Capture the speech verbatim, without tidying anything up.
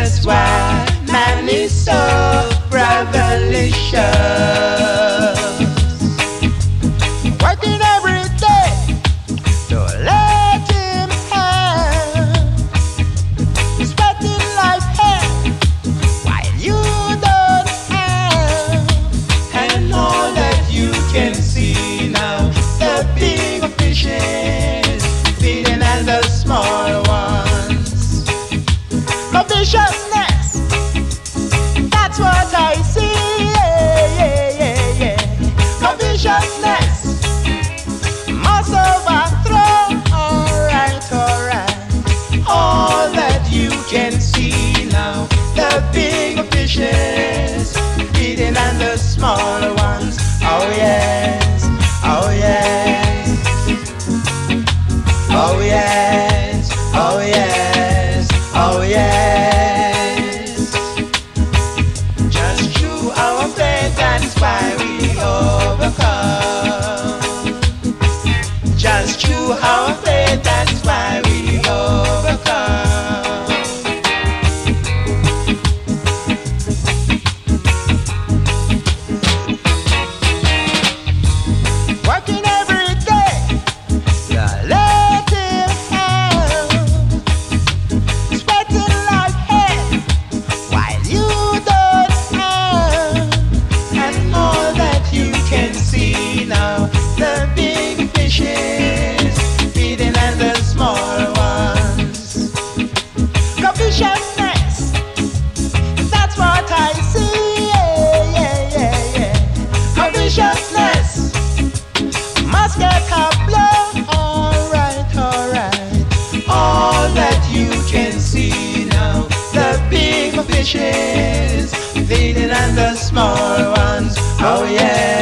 that's why man is so revelicious. Working every day to let him have, sweating like hell while you don't have, and all that you can see now, the big fishes feeding and the small ones. Viciousness, that's what I see. Yeah, yeah, yeah, yeah. Viciousness must overthrow. Alright, alright. All that you can see now, the big fishes feeding and the small ones. Oh yes, oh yes, oh yes, oh yes, oh yes. That's why we overcome. Just through our faith, that's why we overcome. Working every day, the let him have, sweating like hell while you don't have. All that you can see now, the big fishes feeding and the small ones. Covetousness, that's what I see. Yeah, yeah, yeah, yeah. Covetousness must get a blow. Alright, alright. All that you can see now, the big fishes feeding and the small ones. Oh yeah.